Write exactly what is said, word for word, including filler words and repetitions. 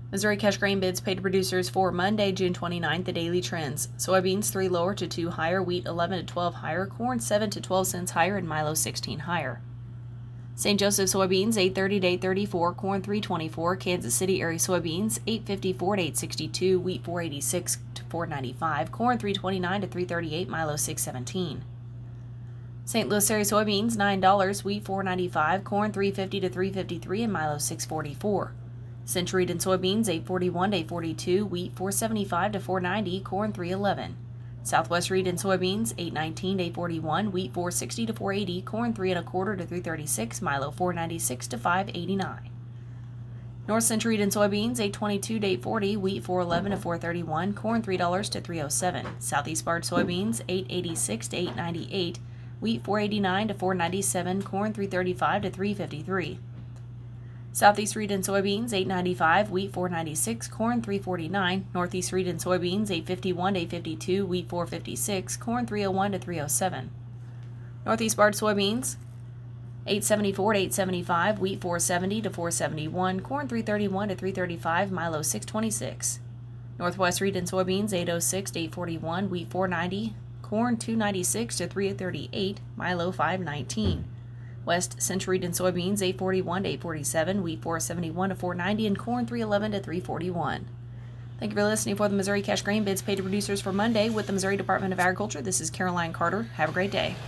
Missouri cash grain bids paid to producers for Monday, June twenty-ninth. The daily trends: soybeans three lower to two higher, wheat eleven to twelve higher, corn seven to twelve cents higher, and milo sixteen higher. Saint Joseph soybeans eight thirty to eight thirty-four, corn three twenty-four. Kansas City area soybeans eight fifty-four to eight sixty-two, wheat four eighty-six to four ninety-five, corn three twenty-nine to three thirty-eight, milo six seventeen. Saint Louis area soybeans nine dollars, wheat four ninety-five, corn three fifty to three fifty-three, and milo six forty-four. Century-Eden soybeans eight forty-one to eight forty-two, wheat four seventy-five to four ninety, corn three eleven. Southwest Region soybeans eight nineteen to eight forty-one, wheat four sixty to four eighty, corn three and a quarter to three thirty-six, milo four ninety-six to five eighty-nine. North Central Region soybeans eight twenty-two to eight forty, wheat four eleven to four thirty-one, corn three dollars to three oh seven. Southeast barred soybeans eight eighty-six to eight ninety-eight, wheat four eighty-nine to four ninety-seven, corn three thirty-five to three fifty-three. Southeast Region soybeans eight ninety-five, wheat four ninety-six, corn three forty-nine. Northeast Region soybeans eight fifty-one to eight fifty-two, wheat four fifty-six, corn three oh one to three oh seven. Northeast barred soybeans eight seventy-four to eight seventy-five, wheat four seventy to four seventy-one, corn three thirty-one to three thirty-five, milo six twenty-six. Northwest Region soybeans eight oh six to eight forty-one, wheat four ninety, corn two ninety-six to three thirty-eight, milo five nineteen. West Central Region soybeans eight forty-one to eight forty-seven, wheat four seventy-one to four ninety, and corn three eleven to three forty-one. Thank you for listening for the Missouri cash grain bids paid to producers for Monday with the Missouri Department of Agriculture. This is Caroline Carter. Have a great day.